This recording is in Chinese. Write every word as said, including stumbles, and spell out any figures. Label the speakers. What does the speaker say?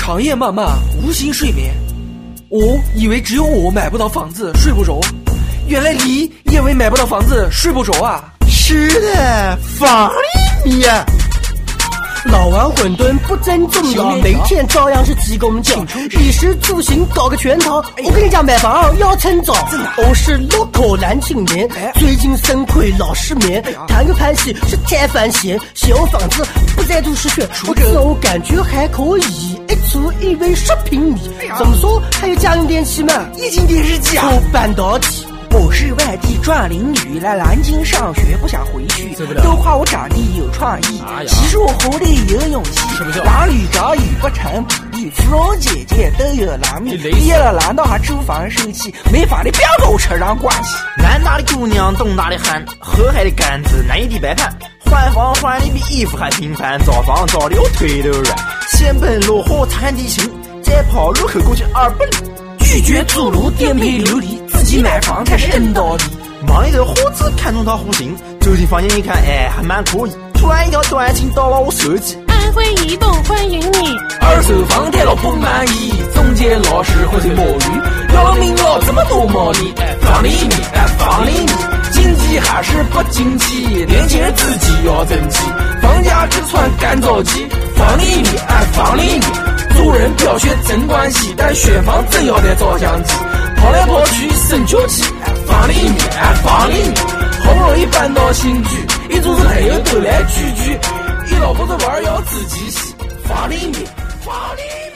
Speaker 1: 长夜漫漫，无心睡眠。我以为只有我买不到房子睡不着，原来你因为买不到房子睡不着啊！
Speaker 2: 是的，房里面。
Speaker 3: 老碗馄饨不正宗的，每天照样是鸡公脚。衣食住行搞个全套，我跟你讲，买房要趁早。我是落口男青年，最近肾亏老失眠，谈个盘戏是太烦闲，小房子不在都市选，我自我感觉还可以，一处一位十平米。怎么说还有家用电器嘛？
Speaker 1: 液晶电视机啊，
Speaker 3: 做半导体。
Speaker 4: 我是外地壮龄女，来南京上学不想回去，都夸我长得有创意，
Speaker 1: 哎、
Speaker 4: 其实我活得有勇气。男女找与不成比例，芙蓉姐姐都有男蜜，毕业了难道还租房受气？没法的不要跟我扯上关系。
Speaker 2: 南大的姑娘，东大的汉，河海的杆子，内地摆盘，换房换的比衣服还频繁，找房找的我腿都软，先奔落火谈地形，再跑路口过去二百里。
Speaker 4: 拒绝租楼颠沛流离，自己买房才是真道理。
Speaker 2: 忙里头伙子看中套户型，走进房间一看，哎，还蛮可以。突然一条短信到了我手机，
Speaker 5: 安徽移动欢迎你。
Speaker 1: 二手房贷了不满意，中介老师浑身摸鱼，要了命了这么多毛利，房里面，哎，房里面，经济还是不景气，年轻人自己要争气，房价只穿干燥机，房里面，哎，房里面。做人不要学真关系，但选房真要带照相机，跑来跑去省脚气。房里面，哎，房里面，好不容易搬到新居，一桌子朋友都来聚聚，一老婆子玩要自己洗。房里面，房里面。